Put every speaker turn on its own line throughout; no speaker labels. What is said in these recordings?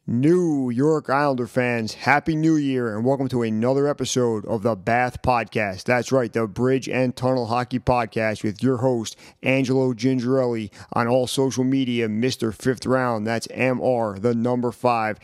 New York Islander fans, Happy New Year and welcome to another episode of the Bath Podcast. That's right, the Bridge and Tunnel Hockey Podcast with your host, Angelo Gingerelli, on all social media, Mr. Fifth Round. That's MR, the number 5,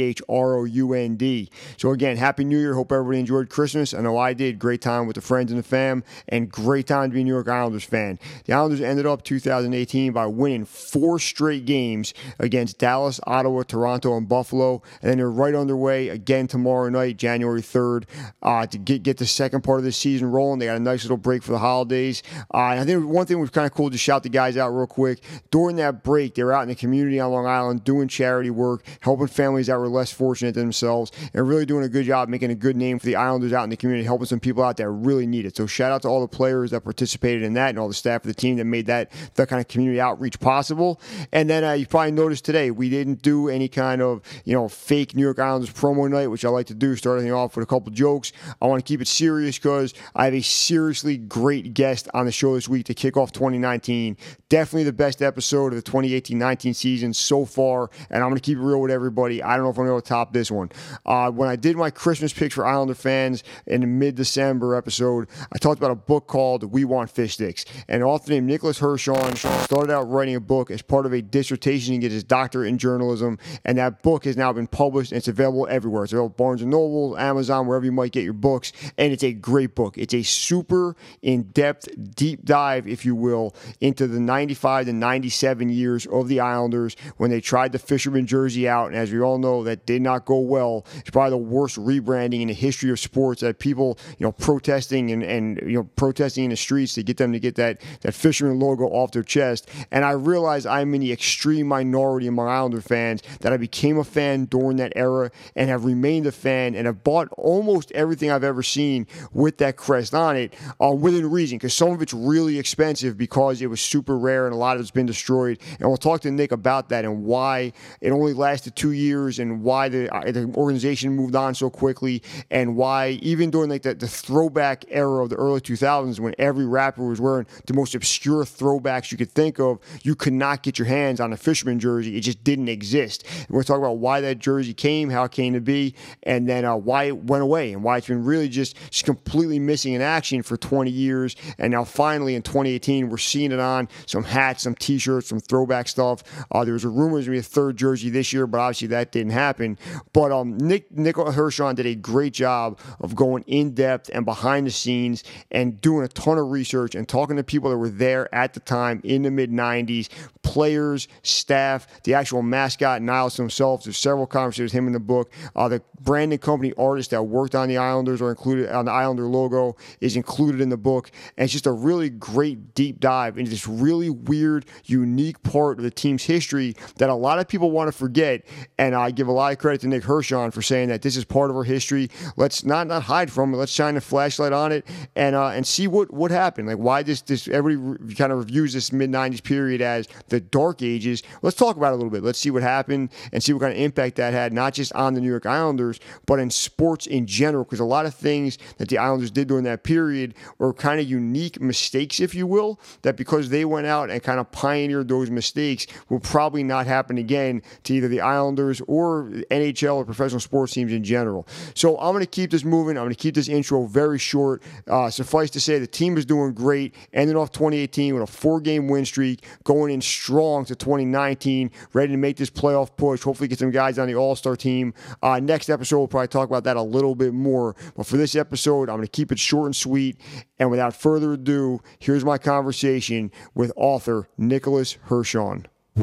THROUND. So again, Happy New Year. Hope everybody enjoyed Christmas. I know I did. Great time with the friends and the fam, and great time to be a New York Islanders fan. The Islanders ended up 2018 by winning 4 straight games against Dallas, Ottawa, Toronto, and Buffalo, and then they're right underway again tomorrow night, January 3rd, to get the second part of the season rolling. They got a nice little break for the holidays. And I think one thing was kind of cool to shout the guys out real quick. During that break, they were out in the community on Long Island doing charity work, helping families that were less fortunate than themselves, and really doing a good job making a good name for the Islanders out in the community, helping some people out that really need it. So shout out to all the players that participated in that and all the staff of the team that made that kind of community outreach possible. And then you probably noticed today we didn't do any kind of fake New York Islanders promo night, which I like to do, starting off with a couple jokes. I want to keep it serious because I have a seriously great guest on the show this week to kick off 2019. Definitely the best episode of the 2018-19 season so far, and I'm going to keep it real with everybody. I don't know if I'm going to top this one. When I did my Christmas picks for Islander fans in the mid-December episode, I talked about a book called We Want Fish Sticks, and an author named Nicholas Hirshon started out writing a book as part of a dissertation to get his doctorate in journalism, and that book has now been published and it's available everywhere. It's available at Barnes & Noble, Amazon, wherever you might get your books, and it's a great book. It's a super in-depth, deep dive, if you will, into the 95 to 97 years of the Islanders when they tried the fisherman jersey out, and as we all know, that did not go well. It's probably the worst rebranding in the history of sports, that people, protesting and protesting in the streets to get them to get that fisherman logo off their chest. And I realize I'm in the extreme minority among Islander fans that I became a fan during that era and have remained a fan and have bought almost everything I've ever seen with that crest on it, within reason, because some of it's really expensive because it was super rare and a lot of it's been destroyed. And we'll talk to Nick about that and why it only lasted 2 years and why the organization moved on so quickly, and why even during the throwback era of the early 2000s when every rapper was wearing the most obscure throwbacks you could think of, you could not get your hands on a fisherman jersey. It just didn't exist. And we're talking about why that jersey came, how it came to be, and then why it went away and why it's been really just completely missing in action for 20 years. And now finally in 2018, we're seeing it on some hats, some t-shirts, some throwback stuff. There was a rumor there's going to be a third jersey this year, but obviously that didn't happen. But Nick Hirshon did a great job of going in depth and behind the scenes and doing a ton of research and talking to people that were there at the time in the mid-90s, players, staff, the actual mascot, Niles himself. There's several conversations with him in the book. The branding company artist that worked on the Islanders or included on the Islander logo is included in the book. And it's just a really great deep dive into this really weird, unique part of the team's history that a lot of people want to forget. And I give a lot of credit to Nick Hirshon for saying that this is part of our history. Let's not hide from it. Let's shine a flashlight on it and see what happened. Like why this everybody kind of reviews this mid-90s period as the dark ages. Let's talk about it a little bit. Let's see what happened and see what kind of impact that had, not just on the New York Islanders, but in sports in general, because a lot of things that the Islanders did during that period were kind of unique mistakes, if you will, that because they went out and kind of pioneered those mistakes will probably not happen again to either the Islanders or NHL or professional sports teams in general. So I'm going to keep this moving. I'm going to keep this intro very short. Suffice to say, the team is doing great, ending off 2018 with a 4-game win streak, going in strong to 2019, ready to make this playoff push, hopefully get some guys on the All-Star team. Next episode, we'll probably talk about that a little bit more. But for this episode, I'm going to keep it short and sweet. And without further ado, here's my conversation with author Nicholas Hirshon.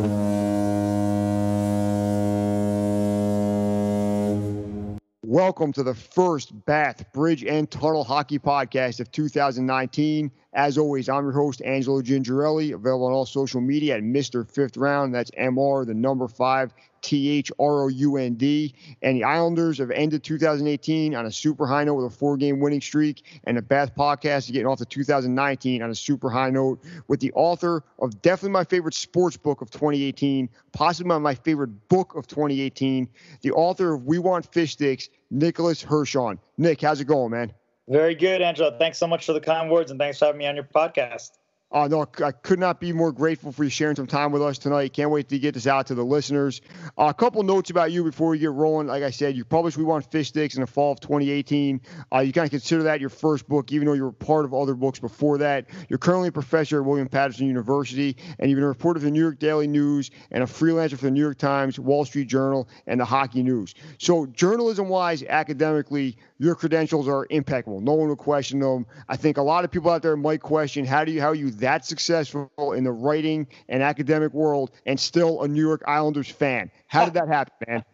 Welcome to the first Bath, Bridge, and Tunnel Hockey Podcast of 2019. As always, I'm your host, Angelo Gingerelli, available on all social media at Mr. Fifth Round. That's MR, the number 5, THROUND. And the Islanders have ended 2018 on a super high note with a 4-game winning streak. And the Bath Podcast is getting off to 2019 on a super high note with the author of definitely my favorite sports book of 2018, possibly my favorite book of 2018, the author of We Want Fish Sticks, Nicholas Hirshon. Nick, how's it going, man?
Very good, Angelo. Thanks so much for the kind words, and thanks for having me on your podcast.
No, I could not be more grateful for you sharing some time with us tonight. Can't wait to get this out to the listeners. A couple notes about you before we get rolling. Like I said, you published We Want Fish Sticks in the fall of 2018. You kind of consider that your first book, even though you were part of other books before that. You're currently a professor at William Patterson University, and you've been a reporter for the New York Daily News and a freelancer for the New York Times, Wall Street Journal, and the Hockey News. So journalism-wise, academically, your credentials are impeccable. No one will question them. I think a lot of people out there might question how are you that successful in the writing and academic world and still a New York Islanders fan? How did that happen, man?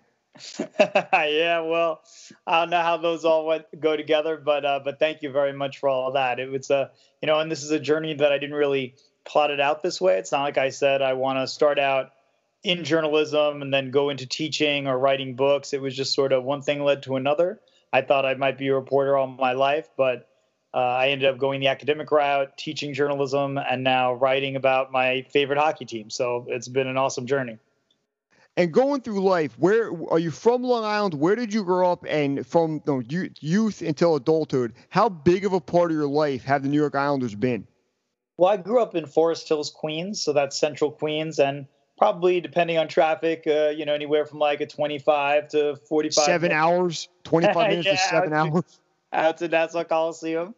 Yeah, well, I don't know how those all go together, but thank you very much for all of that. It was and this is a journey that I didn't really plot it out this way. It's not like I said I want to start out in journalism and then go into teaching or writing books. It was just sort of one thing led to another. I thought I might be a reporter all my life, but I ended up going the academic route, teaching journalism, and now writing about my favorite hockey team. So it's been an awesome journey.
And going through life, where are you from? Long Island? Where did you grow up? And from youth until adulthood, how big of a part of your life have the New York Islanders been?
Well, I grew up in Forest Hills, Queens, so that's central Queens, and probably depending on traffic, anywhere from like a 25 to 45.
7 hours, 25 minutes to 7 hours.
Out to Nassau Coliseum.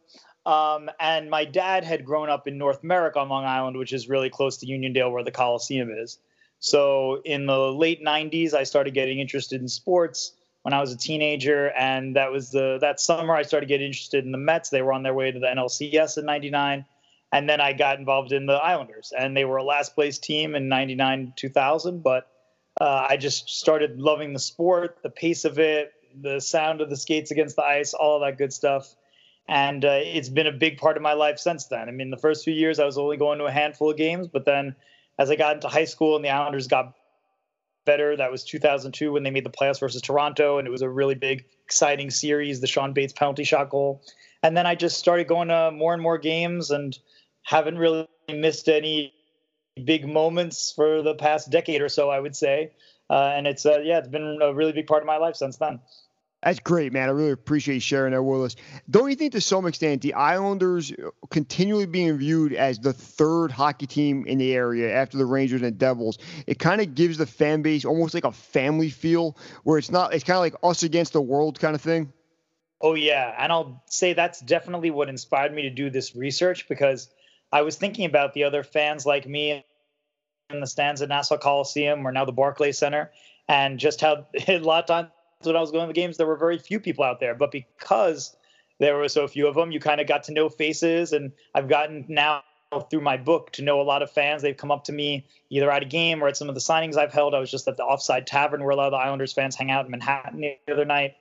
And my dad had grown up in North Merrick on Long Island, which is really close to Uniondale where the Coliseum is. So in the late 90s, I started getting interested in sports when I was a teenager. And that summer I started getting interested in the Mets. They were on their way to the NLCS in 99. And then I got involved in the Islanders, and they were a last place team in 99, 2000. But I just started loving the sport, the pace of it, the sound of the skates against the ice, all of that good stuff. And it's been a big part of my life since then. I mean, the first few years I was only going to a handful of games, but then as I got into high school and the Islanders got better, that was 2002 when they made the playoffs versus Toronto, and it was a really big, exciting series, the Sean Bates penalty shot goal. And then I just started going to more and more games and haven't really missed any big moments for the past decade or so, I would say. And it's been a really big part of my life since then.
That's great, man. I really appreciate you sharing that with us. Don't you think to some extent the Islanders continually being viewed as the third hockey team in the area after the Rangers and Devils, it kind of gives the fan base almost like a family feel where it's kind of like us against the world kind of thing?
Oh, yeah. And I'll say that's definitely what inspired me to do this research, because I was thinking about the other fans like me in the stands at Nassau Coliseum or now the Barclays Center, and just how a lot of times when I was going to the games, there were very few people out there. But because there were so few of them, you kind of got to know faces. And I've gotten now through my book to know a lot of fans. They've come up to me either at a game or at some of the signings I've held. I was just at the Offside Tavern where a lot of the Islanders fans hang out in Manhattan the other night.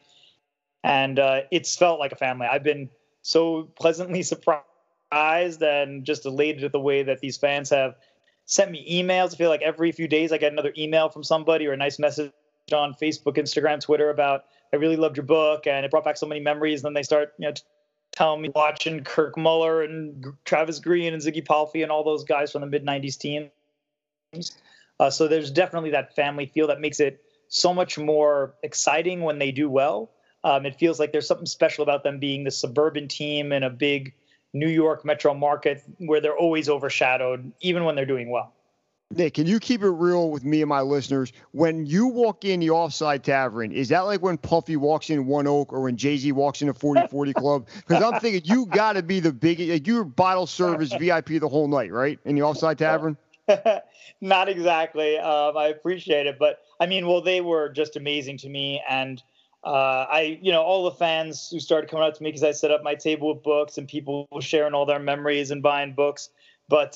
And it's felt like a family. I've been so pleasantly surprised and just elated at the way that these fans have sent me emails. I feel like every few days I get another email from somebody or a nice message on Facebook, Instagram, Twitter about, I really loved your book and it brought back so many memories. And then they start, telling me watching Kirk Muller and Travis Green and Ziggy Palffy and all those guys from the mid-90s teams. So there's definitely that family feel that makes it so much more exciting when they do well. It feels like there's something special about them being the suburban team in a big New York metro market where they're always overshadowed, even when they're doing well.
Nick, can you keep it real with me and my listeners? When you walk in the Offside Tavern, is that like when Puffy walks in One Oak or when Jay-Z walks in a 40/40 Club? Because I'm thinking you got to be the biggest. Like you're bottle service VIP the whole night, right? In the Offside Tavern?
Not exactly. I appreciate it. But, they were just amazing to me. And all the fans who started coming up to me because I set up my table with books and people sharing all their memories and buying books. But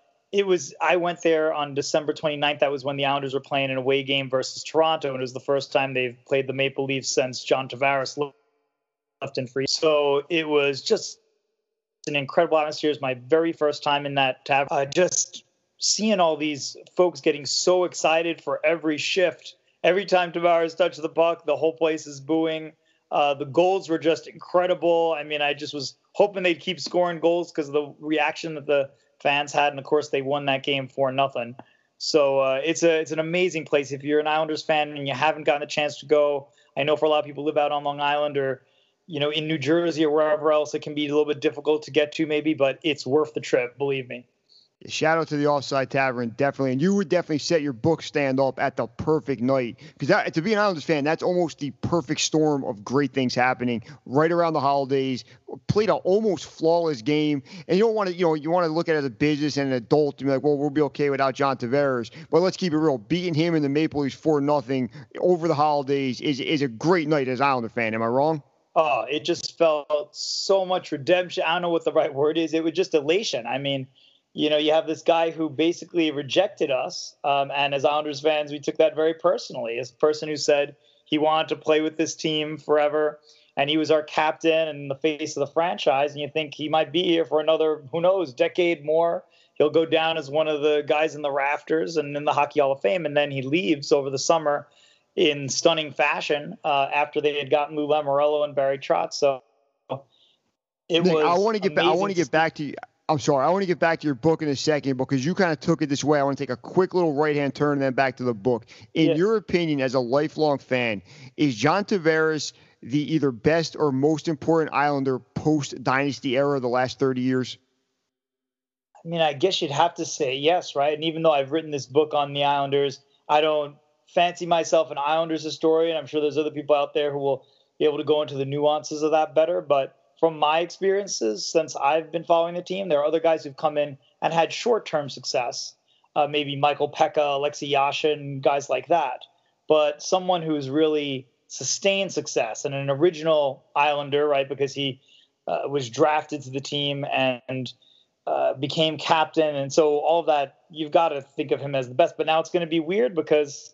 I went there on December 29th. That was when the Islanders were playing an away game versus Toronto. And it was the first time they've played the Maple Leafs since John Tavares left in free. So it was just an incredible atmosphere. It was my very first time in that tavern. Just seeing all these folks getting so excited for every shift. Every time Tavares touched the puck, the whole place is booing. The goals were just incredible. I just was hoping they'd keep scoring goals because of the reaction that the fans had, and of course they won that game 4-0. So it's an amazing place. If you're an Islanders fan and you haven't gotten a chance to go, I know for a lot of people who live out on Long Island or in New Jersey or wherever else, it can be a little bit difficult to get to maybe, but it's worth the trip, believe me.
Shout out to the Offside Tavern, definitely. And you would definitely set your book stand up at the perfect night. Because to be an Islanders fan, that's almost the perfect storm of great things happening right around the holidays. Played an almost flawless game. And you don't want to, you want to look at it as a business and an adult and be like, well, we'll be okay without John Tavares. But let's keep it real. Beating him in the Maple Leafs 4-0 over the holidays is a great night as an Islander fan. Am I wrong?
Oh, it just felt so much redemption. I don't know what the right word is. It was just elation. I mean, you have this guy who basically rejected us. And as Islanders fans, we took that very personally. As a person who said he wanted to play with this team forever, and he was our captain and the face of the franchise. And you think he might be here for another, who knows, decade more. He'll go down as one of the guys in the rafters and in the Hockey Hall of Fame. And then he leaves over the summer in stunning fashion after they had gotten Lou Lamoriello and Barry Trotz. So
Nick, I want to get back to you. I'm sorry. I want to get back to your book in a second because you kind of took it this way. I want to take a quick little right-hand turn and then back to the book. In your opinion, as a lifelong fan, is John Tavares the either best or most important Islander post-Dynasty era of the last 30 years?
I mean, I guess you'd have to say yes, right? And even though I've written this book on the Islanders, I don't fancy myself an Islanders historian. I'm sure there's other people out there who will be able to go into the nuances of that better, but from my experiences, since I've been following the team, there are other guys who've come in and had short-term success, maybe Michael Pekka, Alexei Yashin, guys like that. But someone who's really sustained success and an original Islander, right, because he was drafted to the team and became captain. And so all of that, you've got to think of him as the best. But now it's going to be weird because,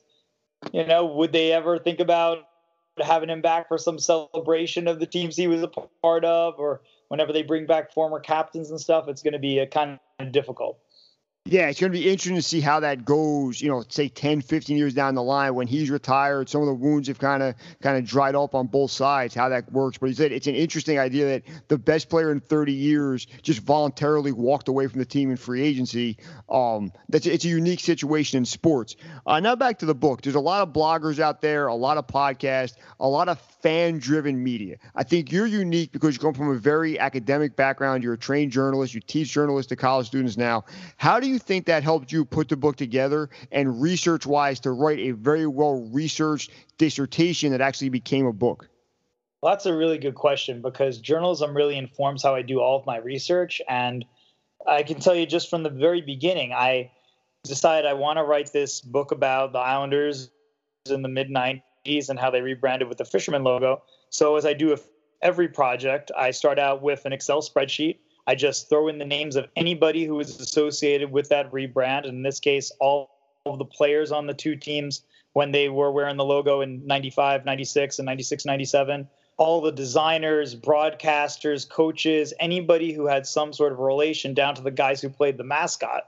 would they ever think about having him back for some celebration of the teams he was a part of, or whenever they bring back former captains and stuff? It's going to be a kind of difficult.
Yeah, it's going to be interesting to see how that goes, say 10, 15 years down the line when he's retired. Some of the wounds have kind of dried up on both sides, how that works. But he said it's an interesting idea that the best player in 30 years just voluntarily walked away from the team in free agency. It's a unique situation in sports. Now back to the book. There's a lot of bloggers out there, a lot of podcasts, a lot of fan-driven media. I think you're unique because you come from a very academic background. You're a trained journalist. You teach journalists to college students now. How do you think that helped you put the book together and research-wise to write a very well-researched dissertation that actually became a book?
Well, that's a really good question because journalism really informs how I do all of my research. And I can tell you just from the very beginning, I decided I want to write this book about the Islanders in the mid-90s and how they rebranded with the Fisherman logo. So as I do with every project, I start out with an Excel spreadsheet. I just throw in the names of anybody who is associated with that rebrand. In this case, all of the players on the two teams when they were wearing the logo in 95, 96, and 96, 97. All the designers, broadcasters, coaches, anybody who had some sort of relation down to the guys who played the mascot.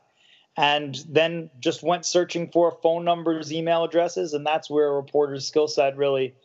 And then just went searching for phone numbers, email addresses, and that's where a reporter's skill set really.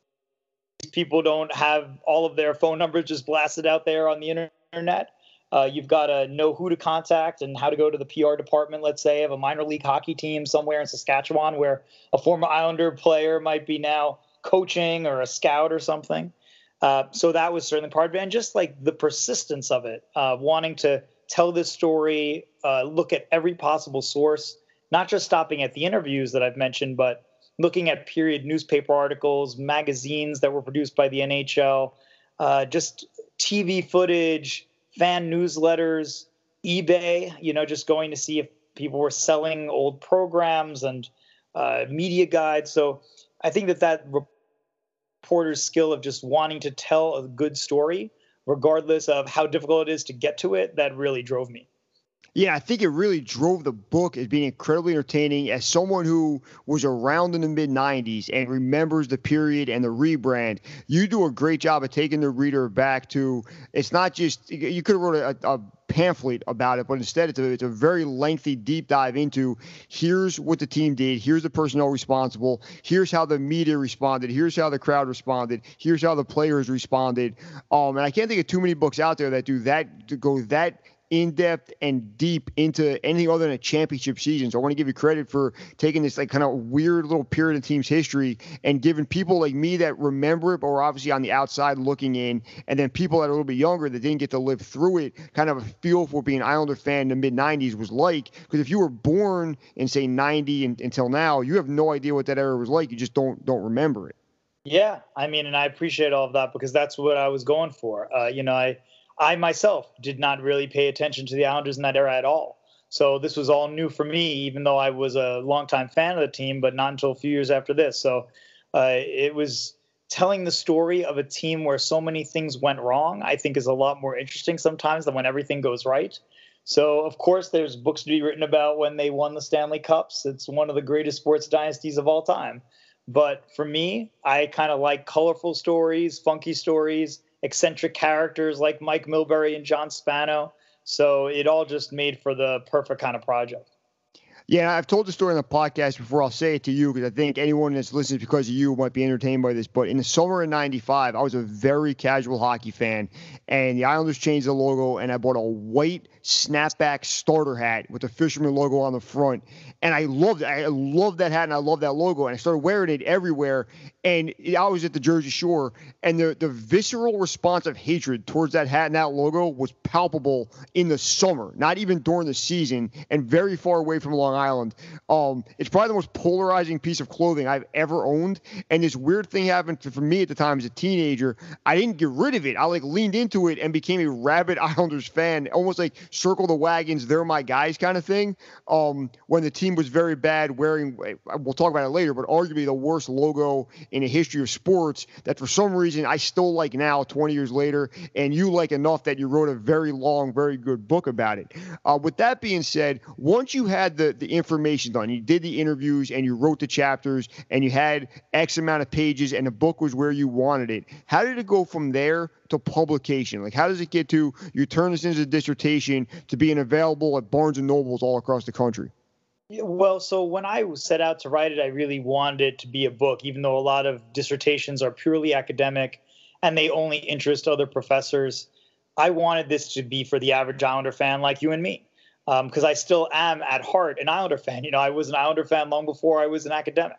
People don't have all of their phone numbers just blasted out there on the internet. You've got to know who to contact and how to go to the PR department, let's say, of a minor league hockey team somewhere in Saskatchewan where a former Islander player might be now coaching or a scout or something. So that was certainly part of it. And just like the persistence of it, wanting to tell this story, look at every possible source, not just stopping at the interviews that I've mentioned, but looking at period newspaper articles, magazines that were produced by the NHL, just TV footage, fan newsletters, eBay, just going to see if people were selling old programs and media guides. So I think that reporter's skill of just wanting to tell a good story, regardless of how difficult it is to get to it, that really drove me.
Yeah, I think it really drove the book as being incredibly entertaining. As someone who was around in the mid-90s and remembers the period and the rebrand, you do a great job of taking the reader back to, it's not just, you could have wrote a pamphlet about it, but instead it's a very lengthy deep dive into here's what the team did, here's the personnel responsible, here's how the media responded, here's how the crowd responded, here's how the players responded. And I can't think of too many books out there that do that, to go that in-depth and deep into anything other than a championship season. So I want to give you credit for taking this like kind of weird little period in the team's history and giving people like me that remember it, but were obviously on the outside looking in, and then people that are a little bit younger that didn't get to live through it, kind of a feel for what being an Islander fan in the mid-90s was like. Because if you were born in, say, 90 until now, you have no idea what that era was like. You just don't remember it.
Yeah, I mean, and I appreciate all of that because that's what I was going for. I myself did not really pay attention to the Islanders in that era at all. So this was all new for me, even though I was a longtime fan of the team, but not until a few years after this. So it was telling the story of a team where so many things went wrong, I think is a lot more interesting sometimes than when everything goes right. So, of course, there's books to be written about when they won the Stanley Cups. It's one of the greatest sports dynasties of all time. But for me, I kind of like colorful stories, funky stories, eccentric characters like Mike Milbury and John Spano. So it all just made for the perfect kind of project.
Yeah, I've told the story on the podcast before. I'll say it to you because I think anyone that's listening because of you might be entertained by this. But in the summer of '95, I was a very casual hockey fan, and the Islanders changed the logo, and I bought a white snapback starter hat with the Fisherman logo on the front. And I loved it. I loved that hat, and I loved that logo. And I started wearing it everywhere. And I was at the Jersey Shore, and the visceral response of hatred towards that hat and that logo was palpable in the summer, not even during the season, and very far away from Long Island. It's probably the most polarizing piece of clothing I've ever owned. And this weird thing happened for me at the time as a teenager. I didn't get rid of it. I leaned into it and became a rabid Islanders fan, almost like circle the wagons, they're my guys kind of thing. When the team was very bad, wearing, we'll talk about it later, but arguably the worst logo in the history of sports that for some reason I still like now 20 years later, and you like enough that you wrote a very long, very good book about it. With that being said, once you had the information done, you did the interviews and you wrote the chapters and you had X amount of pages and the book was where you wanted it, how did it go from there to publication? Like, how does it get to you turn this into a dissertation to being available at Barnes and Nobles all across the country?
Well, so when I set out to write it, I really wanted it to be a book, even though a lot of dissertations are purely academic and they only interest other professors. I wanted this to be for the average Islander fan like you and me, because I still am at heart an Islander fan. I was an Islander fan long before I was an academic.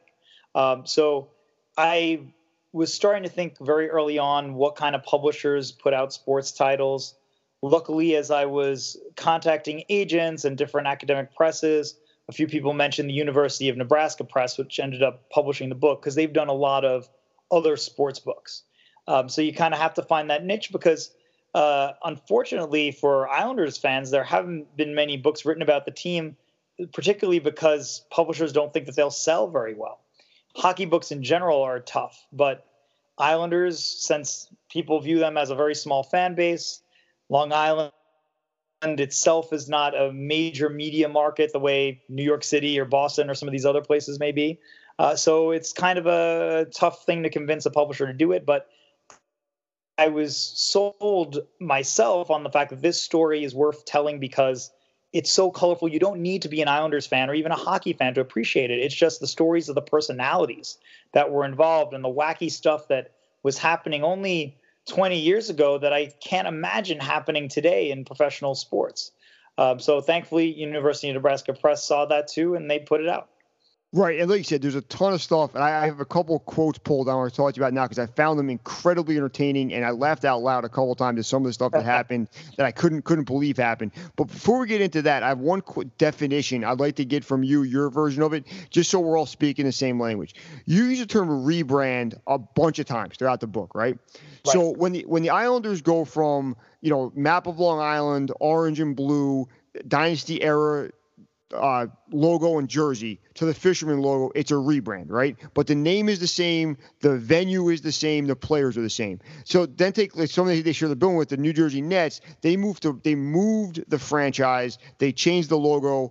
So I was starting to think very early on what kind of publishers put out sports titles. Luckily, as I was contacting agents and different academic presses, a few people mentioned the University of Nebraska Press, which ended up publishing the book because they've done a lot of other sports books. So you kind of have to find that niche because, unfortunately for Islanders fans, there haven't been many books written about the team, particularly because publishers don't think that they'll sell very well. Hockey books in general are tough, but Islanders, since people view them as a very small fan base, Long Island itself is not a major media market the way New York City or Boston or some of these other places may be. So it's kind of a tough thing to convince a publisher to do it. But I was sold myself on the fact that this story is worth telling because it's so colorful. You don't need to be an Islanders fan or even a hockey fan to appreciate it. It's just the stories of the personalities that were involved and the wacky stuff that was happening only 20 years ago that I can't imagine happening today in professional sports. So thankfully, University of Nebraska Press saw that too, and they put it out.
Right. And like you said, there's a ton of stuff. And I have a couple of quotes pulled I want to talk to you about now because I found them incredibly entertaining. And I laughed out loud a couple of times at some of the stuff that happened that I couldn't believe happened. But before we get into that, I have one definition I'd like to get from you, your version of it, just so we're all speaking the same language. You use the term rebrand a bunch of times throughout the book, right? So when the Islanders go from, map of Long Island, orange and blue, dynasty era logo and jersey to the Fisherman logo, it's a rebrand, right? But the name is the same, the venue is the same, the players are the same. So then take like something they share the building with the New Jersey Nets. They moved the franchise, they changed the logo.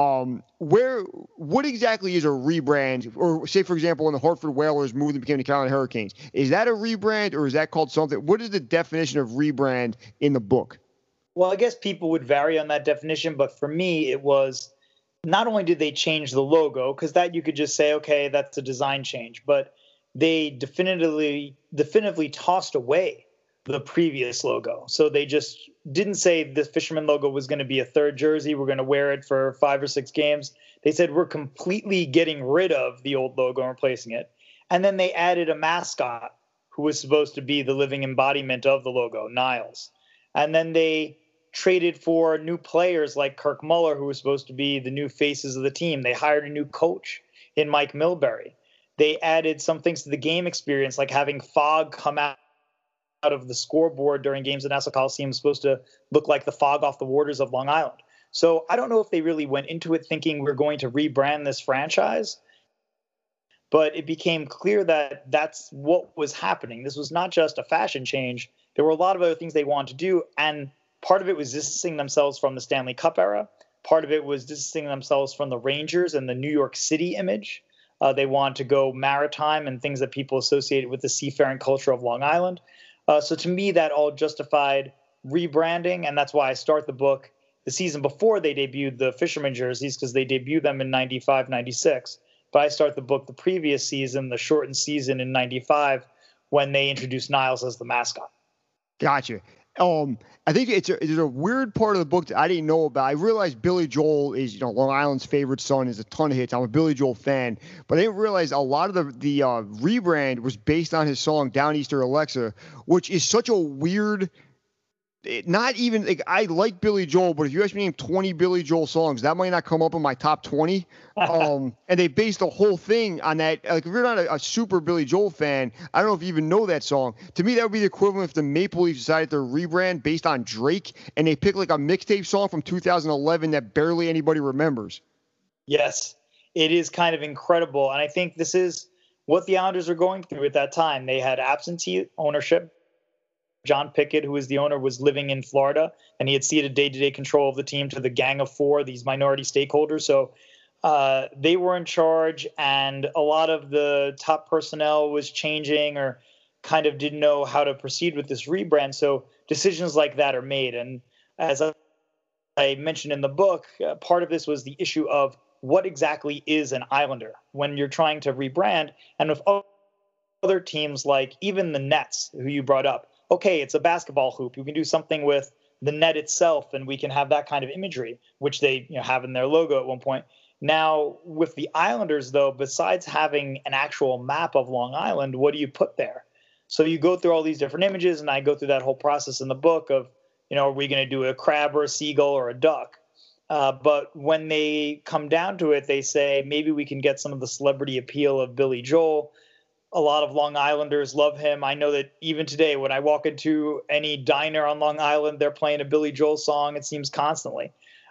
What exactly is a rebrand? Or say, for example, when the Hartford Whalers moved and became the Carolina Hurricanes, is that a rebrand or is that called something? What is the definition of rebrand in the book?
Well, I guess people would vary on that definition, but for me, it was not only did they change the logo, because that you could just say, okay, that's a design change, but they definitively tossed away the previous logo. So they just didn't say the Fisherman logo was going to be a third jersey. We're going to wear it for 5 or 6 games. They said we're completely getting rid of the old logo and replacing it. And then they added a mascot who was supposed to be the living embodiment of the logo, Niles. And then they traded for new players like Kirk Muller, who was supposed to be the new faces of the team. They hired a new coach in Mike Milbury. They added some things to the game experience, like having fog come out of the scoreboard during games at Nassau Coliseum was supposed to look like the fog off the waters of Long Island. So I don't know if they really went into it thinking we're going to rebrand this franchise, but it became clear that that's what was happening. This was not just a fashion change. There were a lot of other things they wanted to do, and part of it was distancing themselves from the Stanley Cup era. Part of it was distancing themselves from the Rangers and the New York City image. They wanted to go maritime and things that people associated with the seafaring culture of Long Island. So to me, that all justified rebranding, and that's why I start the book the season before they debuted the Fisherman jerseys, because they debuted them in 95, 96. But I start the book the previous season, the shortened season in 95, when they introduced Niles as the mascot.
Gotcha. I think it's a weird part of the book that I didn't know about. I realized Billy Joel is, Long Island's favorite son, is a ton of hits. I'm a Billy Joel fan, but I didn't realize a lot of the rebrand was based on his song Downeaster Alexa, which is such a weird. Not even like I like Billy Joel, but if you ask me to name 20 Billy Joel songs, that might not come up in my top 20. And they based the whole thing on that. Like if you're not a super Billy Joel fan, I don't know if you even know that song. To me, that would be the equivalent if the Maple Leafs decided to rebrand based on Drake and they pick like a mixtape song from 2011 that barely anybody remembers.
Yes, it is kind of incredible. And I think this is what the Islanders are going through at that time. They had absentee ownership. John Pickett, who was the owner, was living in Florida, and he had ceded day-to-day control of the team to the Gang of Four, these minority stakeholders. So they were in charge, and a lot of the top personnel was changing or kind of didn't know how to proceed with this rebrand. So decisions like that are made. And as I mentioned in the book, part of this was the issue of what exactly is an Islander when you're trying to rebrand. And with other teams like even the Nets, who you brought up, okay, it's a basketball hoop. You can do something with the net itself, and we can have that kind of imagery, which they have in their logo at one point. Now, with the Islanders, though, besides having an actual map of Long Island, what do you put there? So you go through all these different images, and I go through that whole process in the book of, are we going to do a crab or a seagull or a duck? But when they come down to it, they say maybe we can get some of the celebrity appeal of Billy Joel. A lot of Long Islanders love him. I know that even today, when I walk into any diner on Long Island, they're playing a Billy Joel song, it seems constantly.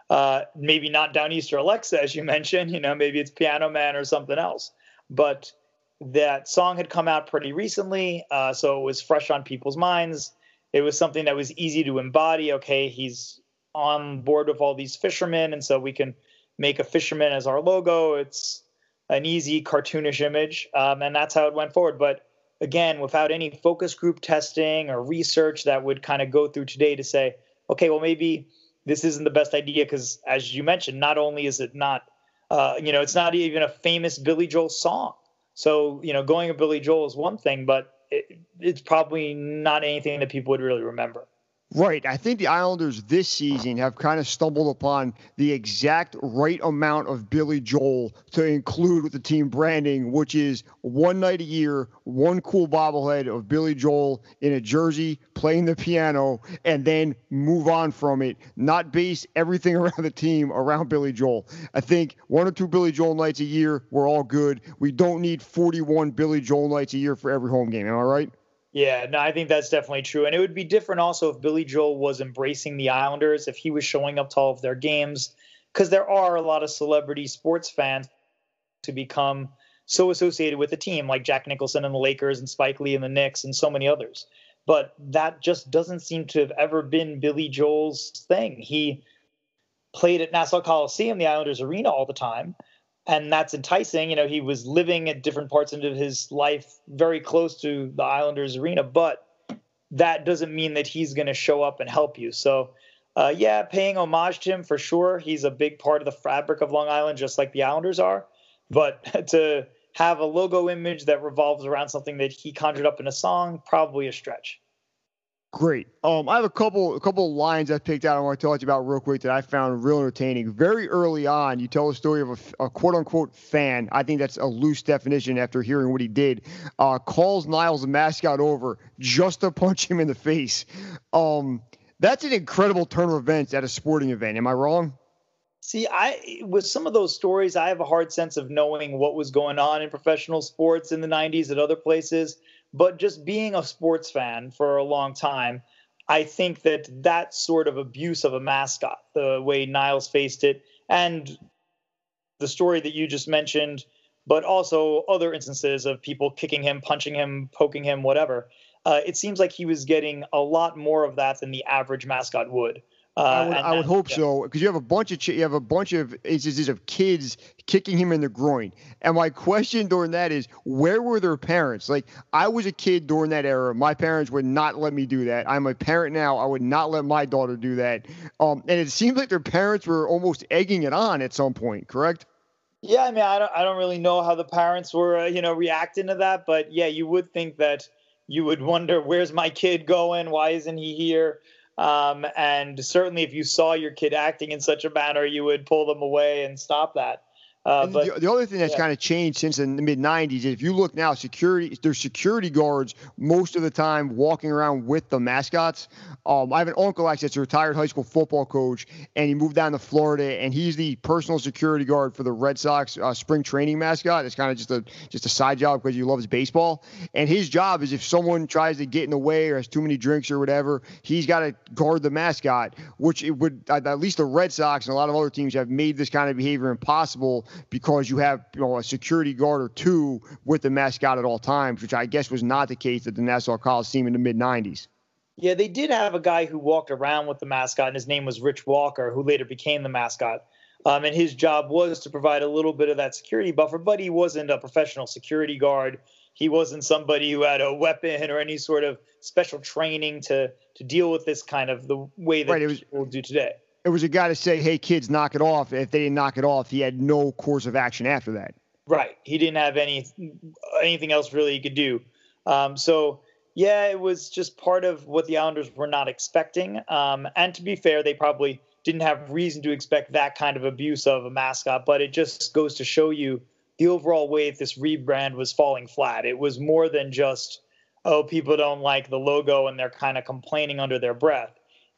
Maybe not Downeaster Alexa, as you mentioned, maybe it's Piano Man or something else. But that song had come out pretty recently, so it was fresh on people's minds. It was something that was easy to embody. Okay, he's on board with all these fishermen, and so we can make a fisherman as our logo. It's an easy cartoonish image, and that's how it went forward. But again, without any focus group testing or research that would kind of go through today to say, okay, well, maybe this isn't the best idea because, as you mentioned, not only is it not, it's not even a famous Billy Joel song. So, going with Billy Joel is one thing, but it's probably not anything that people would really remember.
Right. I think the Islanders this season have kind of stumbled upon the exact right amount of Billy Joel to include with the team branding, which is one night a year, one cool bobblehead of Billy Joel in a jersey playing the piano, and then move on from it, not base everything around the team around Billy Joel. I think 1 or 2 Billy Joel nights a year, we're all good. We don't need 41 Billy Joel nights a year for every home game. Am I right?
Yeah, no, I think that's definitely true. And it would be different also if Billy Joel was embracing the Islanders, if he was showing up to all of their games, because there are a lot of celebrity sports fans to become so associated with the team, like Jack Nicholson and the Lakers and Spike Lee and the Knicks and so many others. But that just doesn't seem to have ever been Billy Joel's thing. He played at Nassau Coliseum, the Islanders arena, all the time. And that's enticing. He was living at different parts of his life very close to the Islanders arena, but that doesn't mean that he's going to show up and help you. So, paying homage to him for sure. He's a big part of the fabric of Long Island, just like the Islanders are. But to have a logo image that revolves around something that he conjured up in a song, probably a stretch.
Great. I have a couple lines I picked out I want to talk to you about real quick that I found real entertaining. Very early on, you tell the story of a quote unquote fan. I think that's a loose definition after hearing what he did. Calls Niles the mascot over just to punch him in the face. That's an incredible turn of events at a sporting event. Am I wrong?
See, with some of those stories, I have a hard sense of knowing what was going on in professional sports in the 90s at other places. But just being a sports fan for a long time, I think that sort of abuse of a mascot, the way Niles faced it, and the story that you just mentioned, but also other instances of people kicking him, punching him, poking him, whatever. It seems like he was getting a lot more of that than the average mascot would.
I would hope so, because you have a bunch of instances of kids kicking him in the groin. And my question during that is, where were their parents? Like, I was a kid during that era. My parents would not let me do that. I'm a parent now. I would not let my daughter do that. And it seems like their parents were almost egging it on at some point. Correct?
Yeah, I mean, I don't really know how the parents were, reacting to that, but yeah, you would think that you would wonder, where's my kid going? Why isn't he here? And certainly if you saw your kid acting in such a manner, you would pull them away and stop that.
But the other thing that's kind of changed since the mid 90s is if you look now, there's security guards most of the time walking around with the mascots. I have an uncle actually that's a retired high school football coach, and he moved down to Florida, and he's the personal security guard for the Red Sox spring training mascot. It's kind of just a side job because he loves baseball. And his job is if someone tries to get in the way or has too many drinks or whatever, he's got to guard the mascot, which it would at least the Red Sox and a lot of other teams have made this kind of behavior impossible because you have a security guard or two with the mascot at all times, which I guess was not the case at the Nassau Coliseum in the mid 90s.
Yeah, they did have a guy who walked around with the mascot, and his name was Rich Walker, who later became the mascot. And his job was to provide a little bit of that security buffer, but he wasn't a professional security guard. He wasn't somebody who had a weapon or any sort of special training to deal with this kind of the way that people do today.
It was a guy to say, hey, kids, knock it off. If they didn't knock it off, he had no course of action after that.
Right. He didn't have anything else really he could do. So, yeah, it was just part of what the Islanders were not expecting. And to be fair, they probably didn't have reason to expect that kind of abuse of a mascot. But it just goes to show you the overall way that this rebrand was falling flat. It was more than just, oh, people don't like the logo and they're kind of complaining under their breath.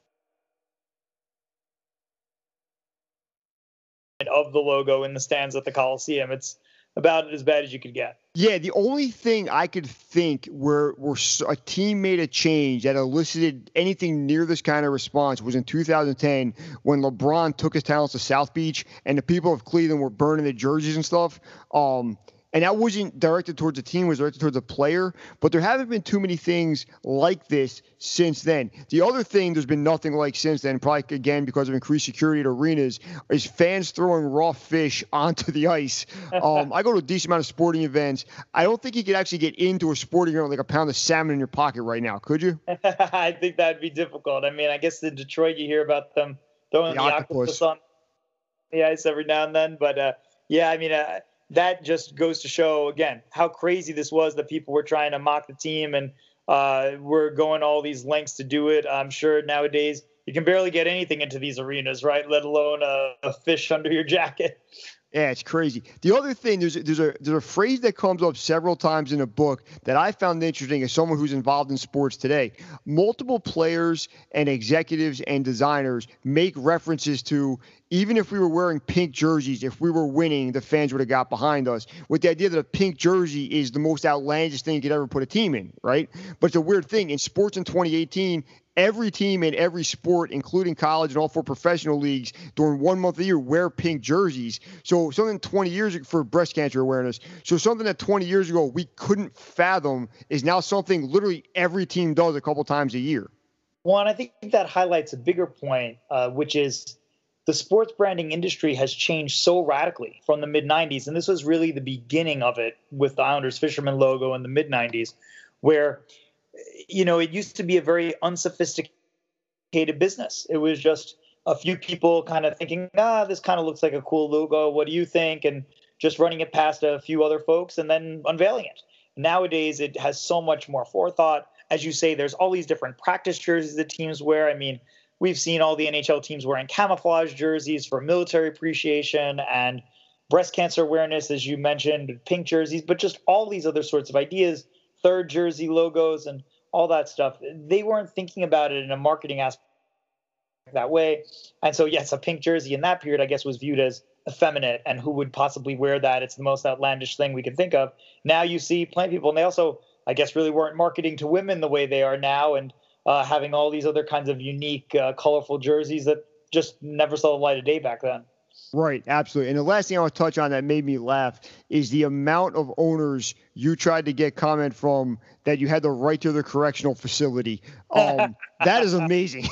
Of the logo in the stands at the Coliseum. It's about as bad as you could get.
Yeah, the only thing I could think where a team made a change that elicited anything near this kind of response was in 2010 when LeBron took his talents to South Beach and the people of Cleveland were burning the jerseys and stuff. And that wasn't directed towards the team, it was directed towards the player. But there haven't been too many things like this since then. The other thing there's been nothing like since then, probably again because of increased security at arenas, is fans throwing raw fish onto the ice. I go to a decent amount of sporting events. I don't think you could actually get into a sporting event with like a pound of salmon in your pocket right now, could you?
I think that'd be difficult. I mean, I guess in Detroit you hear about them throwing the octopus on the ice every now and then. But yeah, I mean, that just goes to show, again, how crazy this was that people were trying to mock the team and were going all these lengths to do it. I'm sure nowadays you can barely get anything into these arenas, right? Let alone a fish under your jacket.
Yeah, it's crazy. The other thing, there's a phrase that comes up several times in a book that I found interesting as someone who's involved in sports today. Multiple players and executives and designers make references to, even if we were wearing pink jerseys, if we were winning, the fans would have got behind us, with the idea that a pink jersey is the most outlandish thing you could ever put a team in, right? But it's a weird thing. In sports in 2018, every team in every sport, including college and all 4 professional leagues, during 1 month of the year, wear pink jerseys. So something 20 years ago for breast cancer awareness. So something that 20 years ago we couldn't fathom is now something literally every team does a couple times a year.
Well, and I think that highlights a bigger point, which is the sports branding industry has changed so radically from the mid-90s. And this was really the beginning of it with the Islanders Fisherman logo in the mid-90s, where it used to be a very unsophisticated business. It was just a few people kind of thinking, this kind of looks like a cool logo. What do you think? And just running it past a few other folks and then unveiling it. Nowadays, it has so much more forethought. As you say, there's all these different practice jerseys that teams wear. I mean, we've seen all the NHL teams wearing camouflage jerseys for military appreciation and breast cancer awareness, as you mentioned, pink jerseys, but just all these other sorts of ideas, third jersey logos and all that stuff. They weren't thinking about it in a marketing aspect that way. And so, yes, a pink jersey in that period, I guess, was viewed as effeminate, and who would possibly wear that? It's the most outlandish thing we can think of. Now you see plenty of people, and they also, I guess, really weren't marketing to women the way they are now, and having all these other kinds of unique, colorful jerseys that just never saw the light of day back then.
Right, absolutely. And the last thing I want to touch on that made me laugh is the amount of owners you tried to get comment from that you had to write to the correctional facility. That is amazing.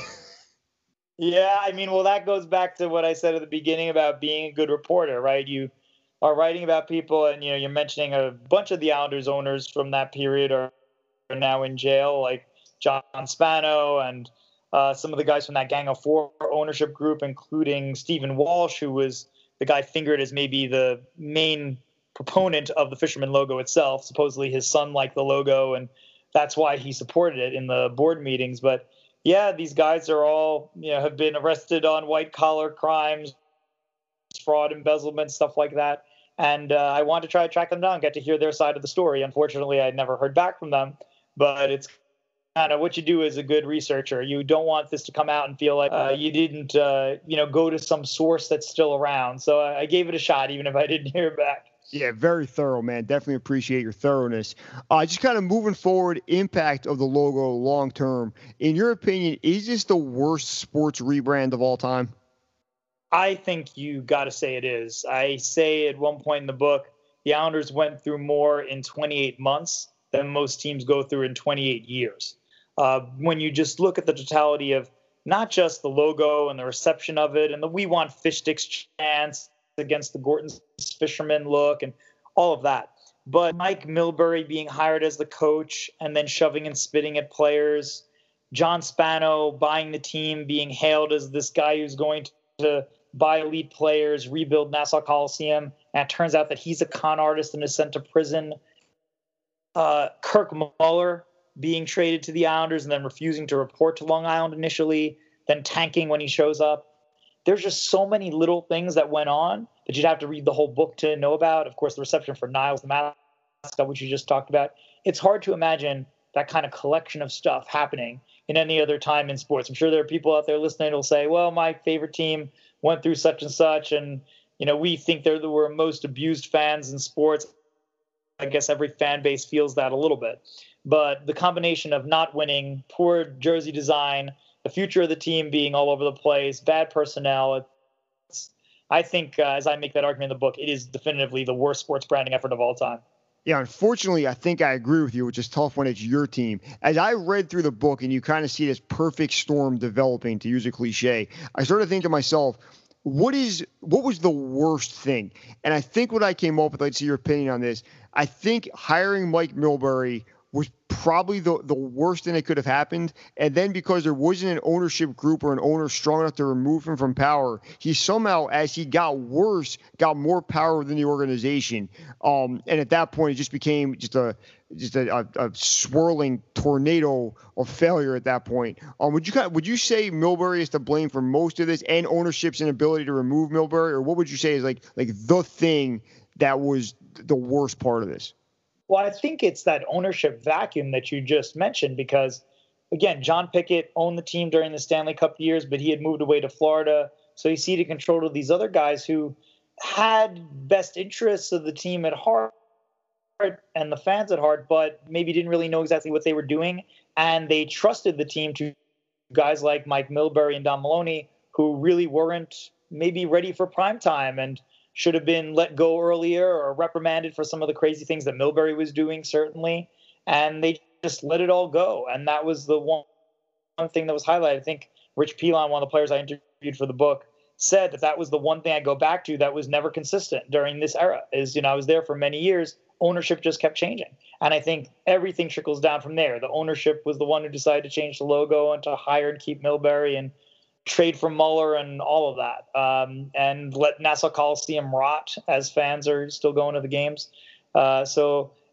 Yeah, I mean, well, that goes back to what I said at the beginning about being a good reporter, right? You are writing about people, and you're mentioning a bunch of the Islanders owners from that period are now in jail, like John Spano and some of the guys from that Gang of Four ownership group, including Stephen Walsh, who was the guy fingered as maybe the main proponent of the Fisherman logo itself. Supposedly his son liked the logo, and that's why he supported it in the board meetings. But yeah, these guys are all, have been arrested on white collar crimes, fraud, embezzlement, stuff like that. And I want to try to track them down, get to hear their side of the story. Unfortunately, I never heard back from them, but it's kind of what you do as a good researcher. You don't want this to come out and feel like you didn't, go to some source that's still around. So I gave it a shot, even if I didn't hear back.
Yeah, very thorough, man. Definitely appreciate your thoroughness. Just kind of moving forward, impact of the logo long term. In your opinion, is this the worst sports rebrand of all time?
I think you got to say it is. I say at one point in the book, the Islanders went through more in 28 months than most teams go through in 28 years. When you just look at the totality of not just the logo and the reception of it and the "We Want Fish Sticks" chants against the Gorton's Fisherman look and all of that, but Mike Milbury being hired as the coach and then shoving and spitting at players, John Spano buying the team, being hailed as this guy who's going to buy elite players, rebuild Nassau Coliseum, and it turns out that he's a con artist and is sent to prison. Kirk Muller being traded to the Islanders and then refusing to report to Long Island initially, then tanking when he shows up. There's just so many little things that went on that you'd have to read the whole book to know about. Of course, the reception for Niles, the mascot, which you just talked about. It's hard to imagine that kind of collection of stuff happening in any other time in sports. I'm sure there are people out there listening who'll say, well, my favorite team went through such and such, and we think they're the most abused fans in sports. I guess every fan base feels that a little bit. But the combination of not winning, poor jersey design, the future of the team being all over the place, bad personnel. I think, as I make that argument in the book, it is definitively the worst sports branding effort of all time.
Yeah, unfortunately, I think I agree with you, which is tough when it's your team. As I read through the book and you kind of see this perfect storm developing, to use a cliche, I started thinking to myself, what was the worst thing? And I think what I came up with, I'd see your opinion on this. I think hiring Mike Milbury was probably the worst thing that could have happened. And then because there wasn't an ownership group or an owner strong enough to remove him from power, he somehow, as he got worse, got more power within the organization. And at that point, it just became just a swirling tornado of failure at that point. Would you say Milbury is to blame for most of this, and ownership's inability to remove Milbury, or what would you say is like the thing that was the worst part of this?
Well, I think it's that ownership vacuum that you just mentioned, because, again, John Pickett owned the team during the Stanley Cup years, but he had moved away to Florida. So he ceded control to these other guys who had best interests of the team at heart and the fans at heart, but maybe didn't really know exactly what they were doing. And they trusted the team to guys like Mike Milbury and Don Maloney, who really weren't maybe ready for prime time and should have been let go earlier or reprimanded for some of the crazy things that Milbury was doing, certainly. And they just let it all go. And that was the one thing that was highlighted. I think Rich Pilon, one of the players I interviewed for the book, said that was the one thing I go back to that was never consistent during this era. Is, I was there for many years. Ownership just kept changing. And I think everything trickles down from there. The ownership was the one who decided to change the logo and to hire and keep Milbury and trade for Muller and all of that, and let Nassau Coliseum rot as fans are still going to the games. So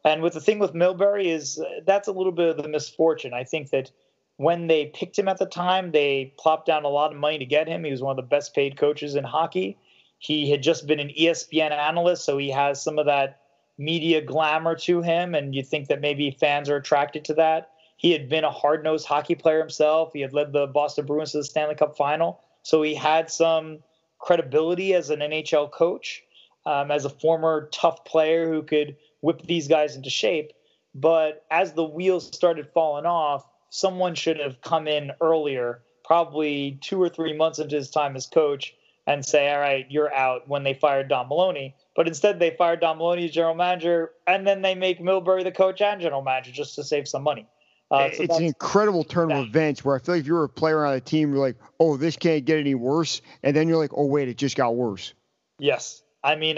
And with the thing with Milbury is that's a little bit of the misfortune. I think that when they picked him at the time, they plopped down a lot of money to get him. He was one of the best paid coaches in hockey. He had just been an ESPN analyst, so he has some of that media glamour to him, and you think that maybe fans are attracted to that. He had been a hard-nosed hockey player himself. He had led the Boston Bruins to the Stanley Cup final, so he had some credibility as an NHL coach, as a former tough player who could whip these guys into shape. But as the wheels started falling off, someone should have come in earlier, probably 2 or 3 months into his time as coach, and say, all right, you're out, when they fired Don Maloney. But instead, they fired Don Maloney as general manager, and then they make Milbury the coach and general manager just to save some money.
It's an incredible turn of events where I feel like if you're a player on a team, you're like, oh, this can't get any worse. And then you're like, oh, wait, it just got worse.
Yes. I mean,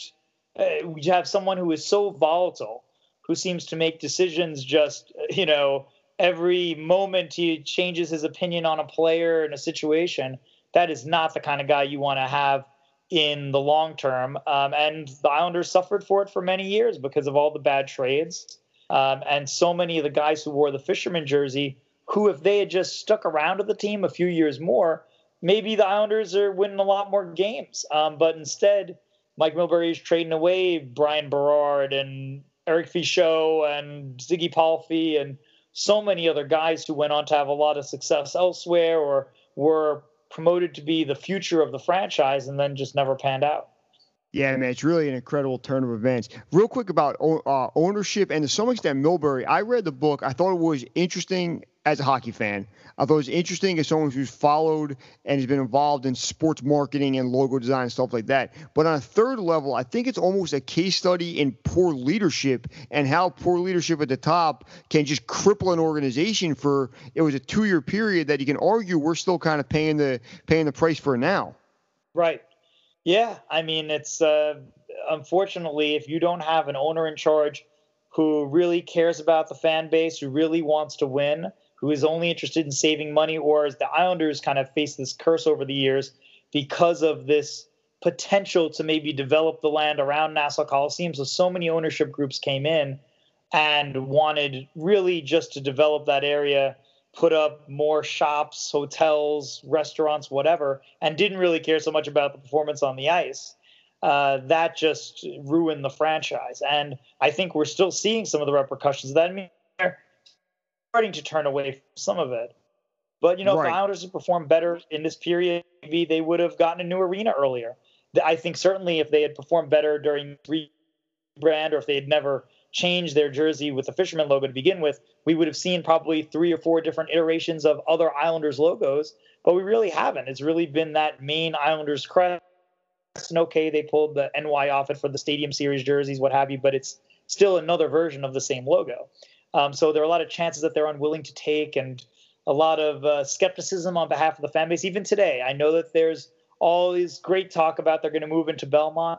we have someone who is so volatile, who seems to make decisions just, every moment he changes his opinion on a player in a situation. That is not the kind of guy you want to have in the long term. And the Islanders suffered for it for many years because of all the bad trades. And so many of the guys who wore the fisherman jersey, who, if they had just stuck around with the team a few years more, maybe the Islanders are winning a lot more games. But instead, Mike Milbury is trading away Brian Berard and Eric Fichaud and Ziggy Palffy and so many other guys who went on to have a lot of success elsewhere or were promoted to be the future of the franchise and then just never panned out.
Yeah, man, it's really an incredible turn of events. Real quick about ownership and to some extent Milbury. I read the book. I thought it was interesting as a hockey fan. I thought it was interesting as someone who's followed and has been involved in sports marketing and logo design and stuff like that. But on a third level, I think it's almost a case study in poor leadership and how poor leadership at the top can just cripple an organization for, it was a 2-year period that you can argue we're still kind of paying the price for now.
Right. Yeah. I mean, it's unfortunately, if you don't have an owner in charge who really cares about the fan base, who really wants to win, who is only interested in saving money, or as the Islanders kind of face this curse over the years because of this potential to maybe develop the land around Nassau Coliseum. So many ownership groups came in and wanted really just to develop that area, put up more shops, hotels, restaurants, whatever, and didn't really care so much about the performance on the ice. That just ruined the franchise. And I think we're still seeing some of the repercussions of that. I mean, they're starting to turn away from some of it. But, if the Islanders had performed better in this period, maybe they would have gotten a new arena earlier. I think certainly if they had performed better during rebrand, or if they had never changed their jersey with the fisherman logo to begin with, we would have seen probably 3 or 4 different iterations of other Islanders logos. But we really haven't. It's really been that main Islanders crest. And okay, they pulled the NY off it for the Stadium Series jerseys, what have you, but it's still another version of the same logo. So there are a lot of chances that they're unwilling to take, and a lot of skepticism on behalf of the fan base. Even today, I know that there's all this great talk about they're going to move into Belmont,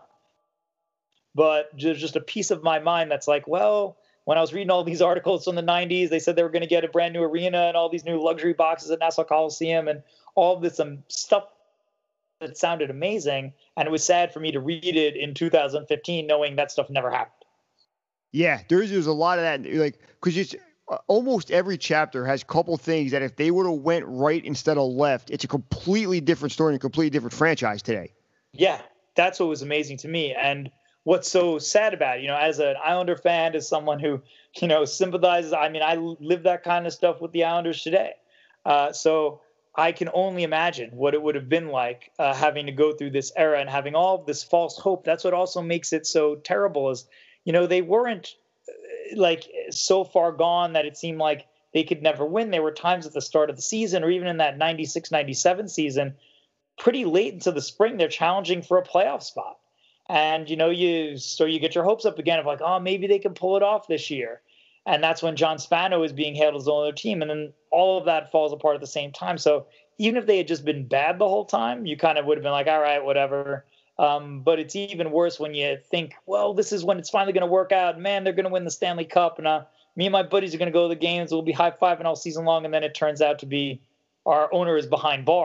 but there's just a piece of my mind that's like, well, when I was reading all these articles from the 90s, they said they were going to get a brand new arena and all these new luxury boxes at Nassau Coliseum and all this stuff that sounded amazing. And it was sad for me to read it in 2015, knowing that stuff never happened.
Yeah, there's a lot of that, like, because it's almost every chapter has a couple things that if they would have went right instead of left, it's a completely different story and a completely different franchise today.
Yeah, that's what was amazing to me. And what's so sad about it, as an Islander fan, as someone who, sympathizes, I mean, I live that kind of stuff with the Islanders today. So I can only imagine what it would have been like having to go through this era and having all of this false hope. That's what also makes it so terrible is, they weren't like so far gone that it seemed like they could never win. There were times at the start of the season or even in that 96-97 season, pretty late into the spring, they're challenging for a playoff spot. And, you get your hopes up again of like, oh, maybe they can pull it off this year. And that's when John Spano is being hailed as the other team. And then all of that falls apart at the same time. So even if they had just been bad the whole time, you kind of would have been like, all right, whatever. But it's even worse when you think, well, this is when it's finally going to work out. Man, they're going to win the Stanley Cup. And me and my buddies are going to go to the games. We'll be high-fiving all season long. And then it turns out to be our owner is behind bars.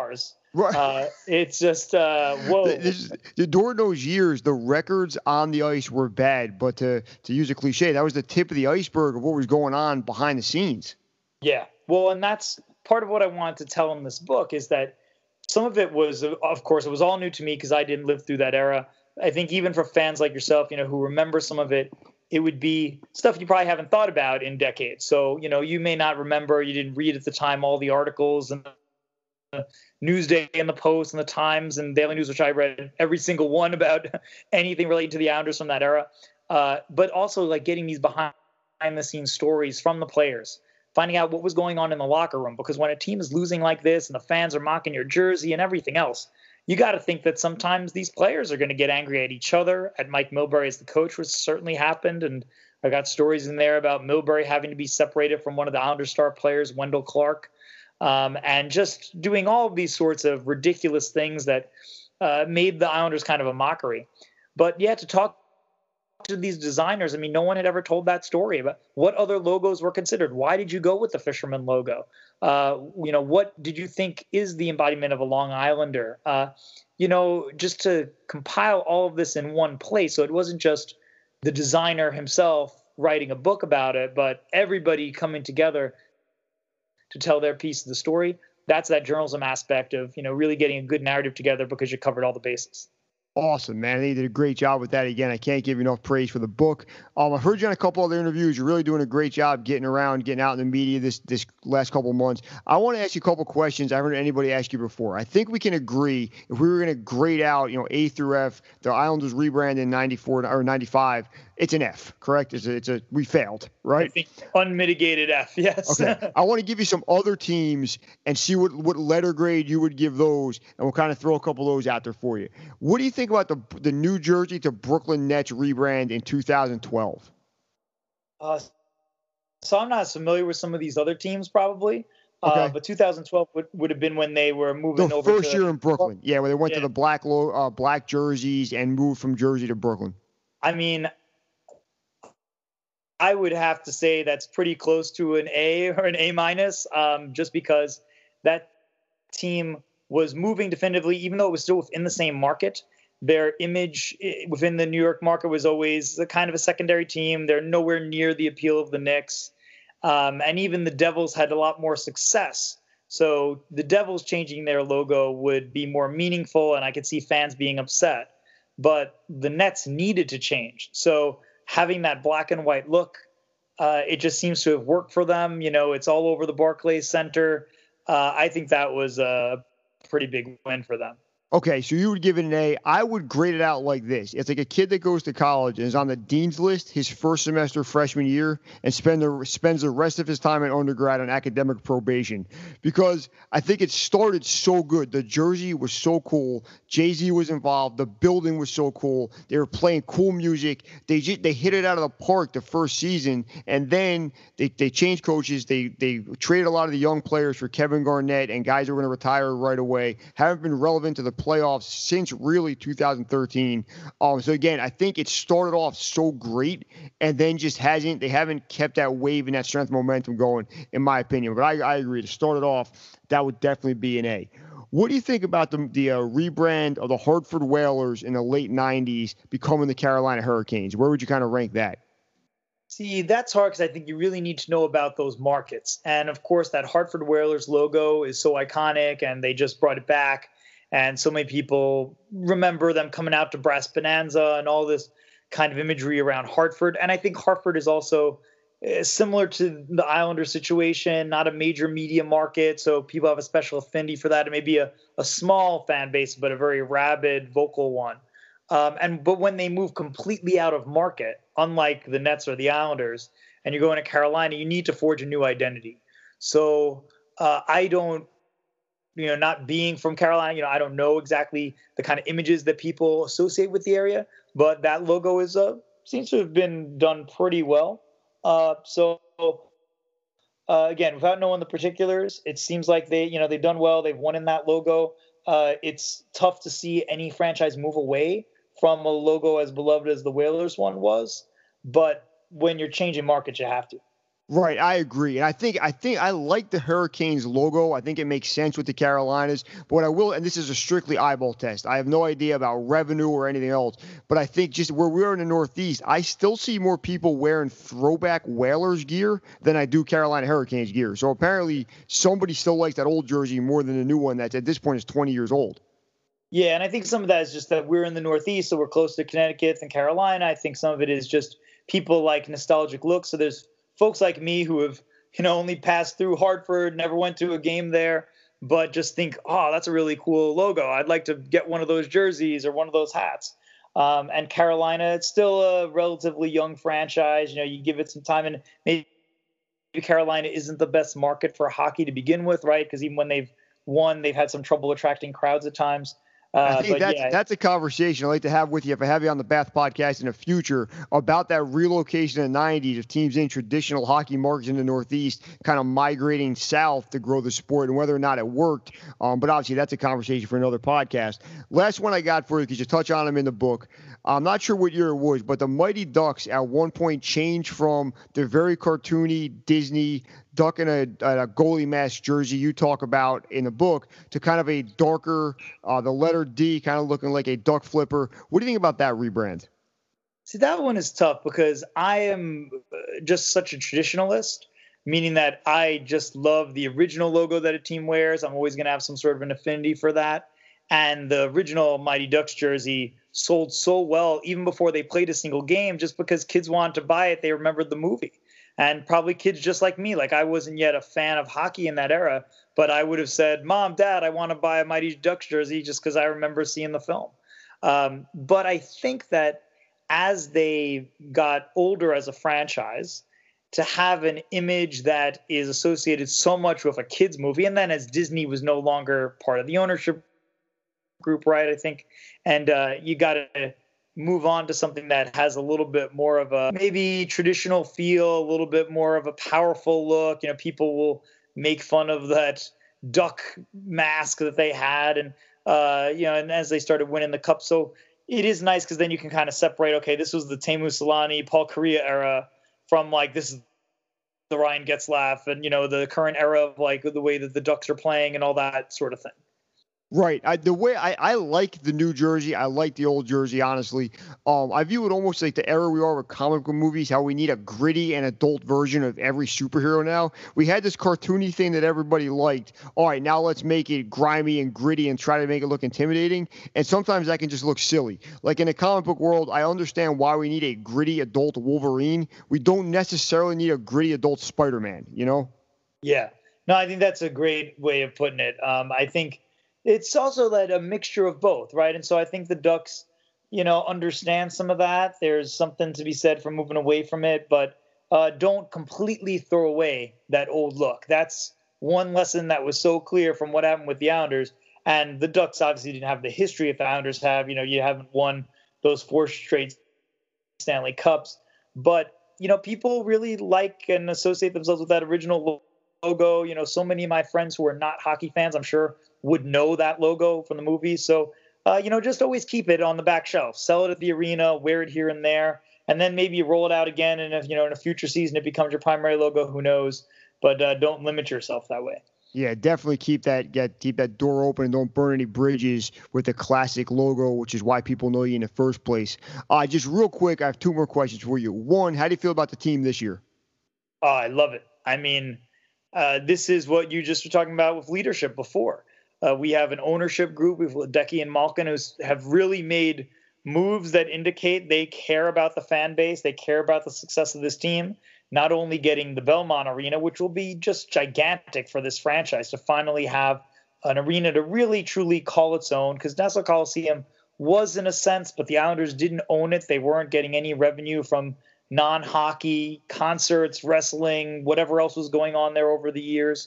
Right.
It's just whoa.
During those years, the records on the ice were bad, but to use a cliche, that was the tip of the iceberg of what was going on behind the scenes.
Yeah. Well, and that's part of what I wanted to tell in this book is that some of it was, of course, it was all new to me because I didn't live through that era. I think even for fans like yourself, who remember some of it, it would be stuff you probably haven't thought about in decades. So, you may not remember, you didn't read at the time all the articles and the Newsday and the Post and the Times and Daily News, which I read every single one about anything related to the Islanders from that era. But also like getting these behind the scenes stories from the players, finding out what was going on in the locker room. Because when a team is losing like this and the fans are mocking your jersey and everything else, you got to think that sometimes these players are going to get angry at each other, at Mike Milbury as the coach, which certainly happened. And I got stories in there about Milbury having to be separated from one of the Islanders star players, Wendell Clark, and just doing all of these sorts of ridiculous things that made the Islanders kind of a mockery. But yeah, to talk to these designers, I mean, no one had ever told that story about what other logos were considered. Why did you go with the Fisherman logo? What did you think is the embodiment of a Long Islander? Just to compile all of this in one place. So it wasn't just the designer himself writing a book about it, but everybody coming together to tell their piece of the story. That's that journalism aspect of, really getting a good narrative together because you covered all the bases.
Awesome, man. They did a great job with that. Again, I can't give you enough praise for the book. I heard you on a couple other interviews. You're really doing a great job getting around, getting out in the media this last couple of months. I want to ask you a couple questions I haven't heard anybody ask you before. I think we can agree if we were going to grade out, A through F, the Islanders rebrand in 94 or 95, it's an F, correct? We failed, right?
I think unmitigated F, yes.
Okay. I want to give you some other teams and see what letter grade you would give those, and we'll kind of throw a couple of those out there for you. What do you think about the New Jersey to Brooklyn Nets rebrand in 2012?
So I'm not as familiar with some of these other teams, probably.
Okay.
But 2012 would have been when they were moving over.
The first year in Brooklyn, yeah, where they went to the black jerseys and moved from Jersey to Brooklyn.
I mean, I would have to say that's pretty close to an A or an A minus, just because that team was moving definitively, even though it was still within the same market. Their image within the New York market was always a kind of a secondary team. They're nowhere near the appeal of the Knicks. And even the Devils had a lot more success. So the Devils changing their logo would be more meaningful, and I could see fans being upset. But the Nets needed to change. So having that black and white look, it just seems to have worked for them. It's all over the Barclays Center. I think that was a pretty big win for them.
Okay, so you would give it an A. I would grade it out like this. It's like a kid that goes to college and is on the dean's list his first semester freshman year and spends the rest of his time in undergrad on academic probation. Because I think it started so good. The jersey was so cool. Jay-Z was involved. The building was so cool. They were playing cool music. They hit it out of the park the first season, and then they changed coaches. They traded a lot of the young players for Kevin Garnett and guys who were going to retire right away. Haven't been relevant to the playoffs since really 2013. So again, I think it started off so great and then just they haven't kept that wave and that strength and momentum going, in my opinion. But I agree. To start it off, that would definitely be an A. What do you think about the rebrand of the Hartford Whalers in the late 90s becoming the Carolina Hurricanes? Where would you kind of rank that?
See, that's hard because I think you really need to know about those markets. And of course, that Hartford Whalers logo is so iconic, and they just brought it back. And so many people remember them coming out to Brass Bonanza and all this kind of imagery around Hartford. And I think Hartford is also similar to the Islander situation, not a major media market. So people have a special affinity for that. It may be a small fan base, but a very rabid, vocal one. But when they move completely out of market, unlike the Nets or the Islanders, and you're going to Carolina, you need to forge a new identity. So I don't, not being from Carolina, I don't know exactly the kind of images that people associate with the area, but that logo seems to have been done pretty well. Again, without knowing the particulars, it seems like they've done well. They've won in that logo. It's tough to see any franchise move away from a logo as beloved as the Whalers one was, but when you're changing markets, you have to.
Right, I agree. And I think I like the Hurricanes logo. I think it makes sense with the Carolinas. But what I will, and this is a strictly eyeball test. I have no idea about revenue or anything else. But I think just where we're in the Northeast, I still see more people wearing throwback Whalers gear than I do Carolina Hurricanes gear. So apparently somebody still likes that old jersey more than the new one that's at this point is 20 years old.
Yeah, and I think some of that is just that we're in the Northeast, so we're close to Connecticut and Carolina. I think some of it is just people like nostalgic looks. So there's folks like me who have, only passed through Hartford, never went to a game there, but just think, oh, that's a really cool logo. I'd like to get one of those jerseys or one of those hats. And Carolina, it's still a relatively young franchise. You give it some time, and maybe Carolina isn't the best market for hockey to begin with, right? Because even when they've won, they've had some trouble attracting crowds at times.
I think that's a conversation I'd like to have with you if I have you on the Bath podcast in the future about that relocation in the 90s of teams in traditional hockey markets in the Northeast kind of migrating south to grow the sport and whether or not it worked. But obviously that's a conversation for another podcast. Last one I got for you, because you touch on them in the book. I'm not sure what year it was, but the Mighty Ducks at one point changed from the very cartoony Disney duck in a goalie mask jersey you talk about in the book to kind of a darker, the letter D kind of looking like a duck flipper. What do you think about that rebrand?
See, that one is tough because I am just such a traditionalist, meaning that I just love the original logo that a team wears. I'm always going to have some sort of an affinity for that. And the original Mighty Ducks jersey sold so well even before they played a single game, just because kids wanted to buy it. They remembered the movie. And probably kids just like me, like I wasn't yet a fan of hockey in that era, but I would have said, Mom, Dad, I want to buy a Mighty Ducks jersey just because I remember seeing the film. But I think that as they got older as a franchise, to have an image that is associated so much with a kid's movie, and then as Disney was no longer part of the ownership group, right, I think, and you got to move on to something that has a little bit more of a maybe traditional feel, a little bit more of a powerful look. People will make fun of that duck mask that they had, and and as they started winning the cup. So it is nice because then you can kind of separate, okay, this was the Teemu Selanne, Paul Kariya era from like this is the Ryan Getzlaf and the current era of like the way that the Ducks are playing and all that sort of thing.
Right. I like the new jersey. I like the old jersey, honestly. I view it almost like the era we are with comic book movies, how we need a gritty and adult version of every superhero now. We had this cartoony thing that everybody liked. All right, now let's make it grimy and gritty and try to make it look intimidating. And sometimes that can just look silly. Like in the comic book world, I understand why we need a gritty adult Wolverine. We don't necessarily need a gritty adult Spider-Man,
Yeah. No, I think that's a great way of putting it. I think it's also that a mixture of both, right? And so I think the Ducks, understand some of that. There's something to be said for moving away from it, but don't completely throw away that old look. That's one lesson that was so clear from what happened with the Islanders. And the Ducks obviously didn't have the history that the Islanders have. You haven't won those 4 straight Stanley Cups, but people really like and associate themselves with that original logo. So many of my friends who are not hockey fans, I'm sure, would know that logo from the movie. So, just always keep it on the back shelf, sell it at the arena, wear it here and there, and then maybe you roll it out again. And if, in a future season, it becomes your primary logo, who knows, but don't limit yourself that way.
Yeah, definitely keep that door open and don't burn any bridges with the classic logo, which is why people know you in the first place. Just real quick, I have 2 more questions for you. One, how do you feel about the team this year?
Oh, I love it. I mean, this is what you just were talking about with leadership before. We have an ownership group with Ledecky and Malkin who have really made moves that indicate they care about the fan base. They care about the success of this team, not only getting the Belmont Arena, which will be just gigantic for this franchise to finally have an arena to really, truly call its own, because Nassau Coliseum was in a sense, but the Islanders didn't own it. They weren't getting any revenue from non-hockey, concerts, wrestling, whatever else was going on there over the years.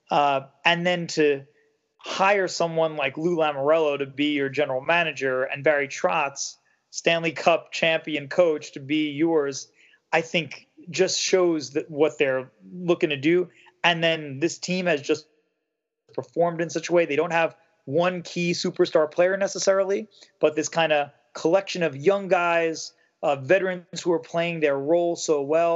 And then to hire someone like Lou Lamoriello to be your general manager and Barry Trotz, Stanley Cup champion coach, to be yours, I think just shows that what they're looking to do. And then this team has just performed in such a way. They don't have one key superstar player necessarily, but this kind of collection of young guys, veterans who are playing their role so well.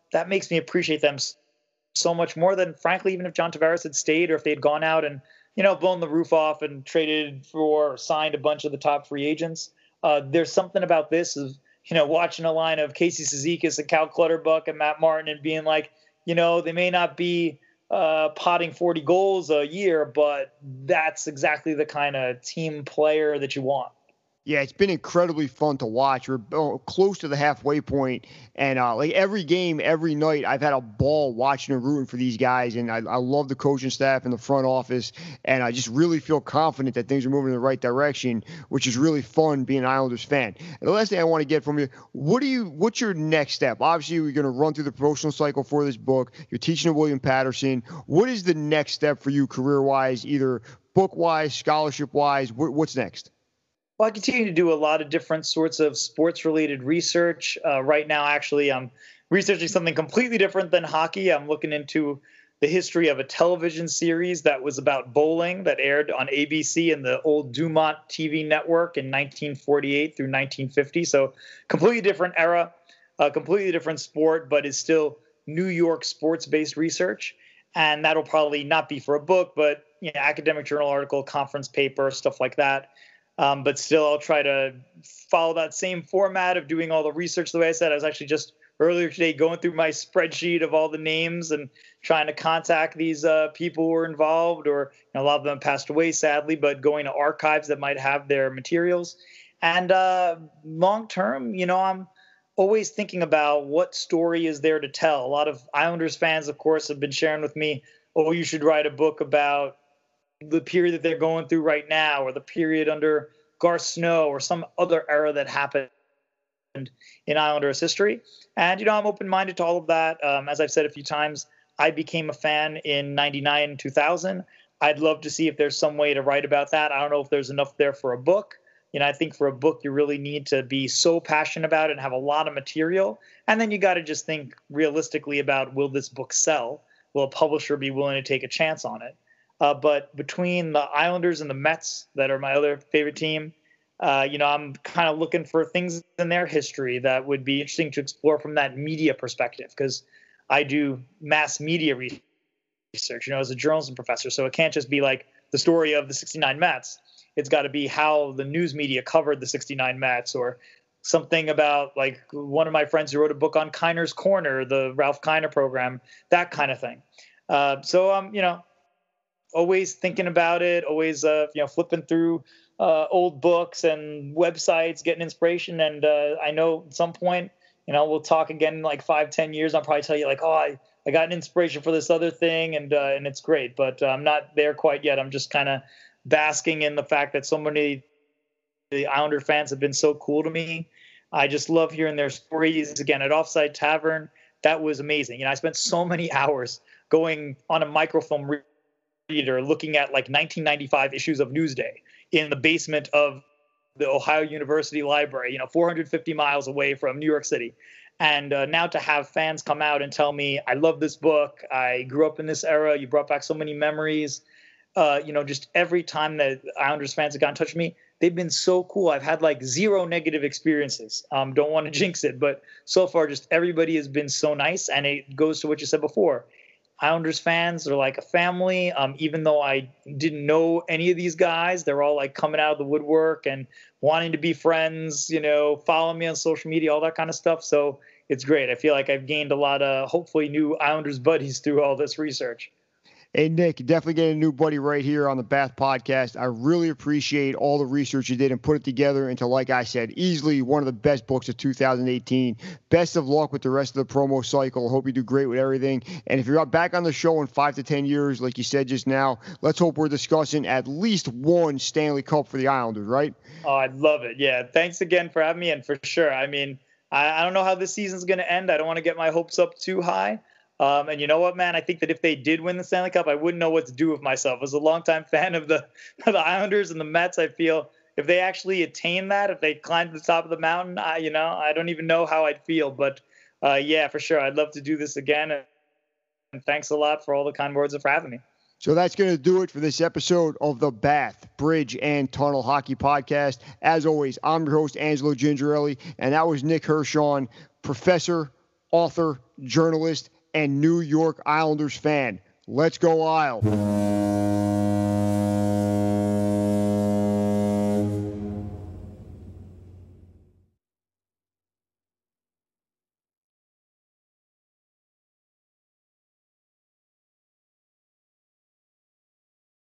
that makes me appreciate them so much more than, frankly, even if John Tavares had stayed or if they had gone out and, blown the roof off and traded for or signed a bunch of the top free agents. There's something about this of, watching a line of Casey Cizikas and Cal Clutterbuck and Matt Martin and being like, they may not be potting 40 goals a year, but that's exactly the kind of team player that you want.
Yeah, it's been incredibly fun to watch. We're close to the halfway point, and like every game, every night, I've had a ball watching and rooting for these guys, and I love the coaching staff and the front office, and I just really feel confident that things are moving in the right direction, which is really fun being an Islanders fan. And the last thing I want to get from you, what's your next step? Obviously, you're going to run through the promotional cycle for this book. You're teaching at William Patterson. What is the next step for you career-wise, either book-wise, scholarship-wise? What's next?
Well, I continue to do a lot of different sorts of sports-related research. Right now, actually, I'm researching something completely different than hockey. I'm looking into the history of a television series that was about bowling that aired on ABC and the old Dumont TV network in 1948 through 1950. So completely different era, completely different sport, but is still New York sports-based research. And that'll probably not be for a book, but academic journal article, conference paper, stuff like that. But still, I'll try to follow that same format of doing all the research the way I said. I was actually just earlier today going through my spreadsheet of all the names and trying to contact these people who were involved, or a lot of them passed away, sadly, but going to archives that might have their materials. And long term, I'm always thinking about what story is there to tell. A lot of Islanders fans, of course, have been sharing with me, oh, you should write a book about the period that they're going through right now, or the period under Garth Snow, or some other era that happened in Islanders history. And, I'm open-minded to all of that. As I've said a few times, I became a fan in 99, 2000. I'd love to see if there's some way to write about that. I don't know if there's enough there for a book. I think for a book, you really need to be so passionate about it and have a lot of material. And then you got to just think realistically about, will this book sell? Will a publisher be willing to take a chance on it? But between the Islanders and the Mets, that are my other favorite team, I'm kind of looking for things in their history that would be interesting to explore from that media perspective, because I do mass media research, as a journalism professor. So it can't just be like the story of the 69 Mets. It's got to be how the news media covered the 69 Mets, or something about, like, one of my friends who wrote a book on Kiner's Corner, the Ralph Kiner program, that kind of thing. So I'm, always thinking about it, always, flipping through old books and websites, getting inspiration. And I know at some point, we'll talk again in like 5-10 years. I'll probably tell you like, oh, I got an inspiration for this other thing, and it's great, but I'm not there quite yet. I'm just kind of basking in the fact that so many the Islander fans have been so cool to me. I just love hearing their stories. Again, at Offside Tavern, that was amazing. I spent so many hours going on a microfilm reader looking at like 1995 issues of Newsday in the basement of the Ohio University Library, 450 miles away from New York City. And now to have fans come out and tell me, I love this book, I grew up in this era, you brought back so many memories. Just every time that Islanders fans have gotten in touch with me, they've been so cool. I've had like zero negative experiences. Don't want to jinx it, but so far just everybody has been so nice. And it goes to what you said before. Islanders fans are like a family. Even though I didn't know any of these guys, they're all like coming out of the woodwork and wanting to be friends, follow me on social media, all that kind of stuff. So it's great. I feel like I've gained a lot of hopefully new Islanders buddies through all this research.
Hey, Nick, definitely getting a new buddy right here on the Bath Podcast. I really appreciate all the research you did and put it together into, like I said, easily one of the best books of 2018. Best of luck with the rest of the promo cycle. Hope you do great with everything. And if you're back on the show in 5 to 10 years, like you said just now, let's hope we're discussing at least one Stanley Cup for the Islanders, right?
Oh, I'd love it. Yeah, thanks again for having me. And for sure, I mean, I don't know how this season's going to end. I don't want to get my hopes up too high. And you know what, man? I think that if they did win the Stanley Cup, I wouldn't know what to do with myself. As a longtime fan of the Islanders and the Mets, I feel if they actually attain that, if they climb to the top of the mountain, I don't even know how I'd feel. But yeah, for sure, I'd love to do this again. And thanks a lot for all the kind words and for having me.
So that's going to do it for this episode of the Bath, Bridge, and Tunnel Hockey Podcast. As always, I'm your host, Angelo Gingerelli, and that was Nick Hirshon, professor author, journalist, and New York Islanders fan. Let's go Isle.